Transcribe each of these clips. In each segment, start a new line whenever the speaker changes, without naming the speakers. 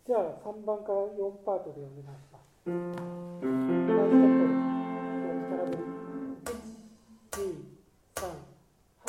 じゃあ3番から4パートでお願いします。ナイステンポ、力振り。1、2、3、はい。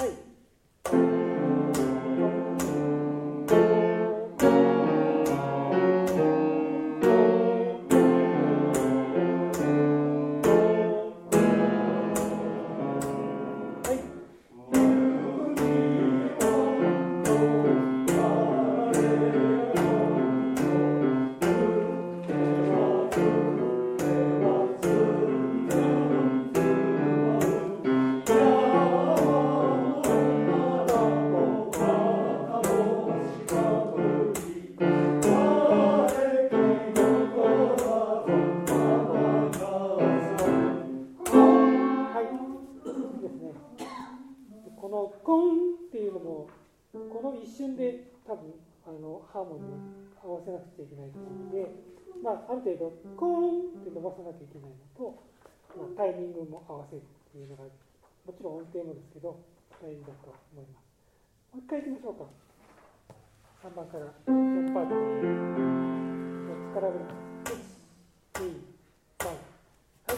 このコンっていうのもこの一瞬で多分ハーモニーを合わせなくちゃいけないと思うので、ある程度コーンって伸ばさなきゃいけないのと、タイミングも合わせるっていうのがもちろん音程もですけど大事だと思います。もう一回いきましょうか。3番から4パート力振り。1、2、3、はい。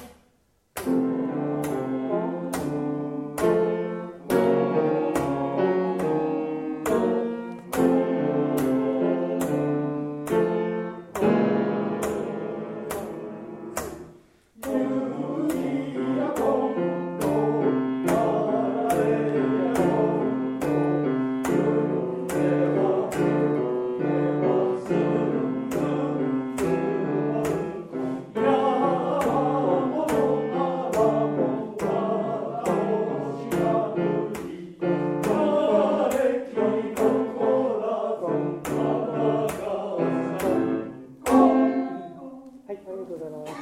ありがとうございます。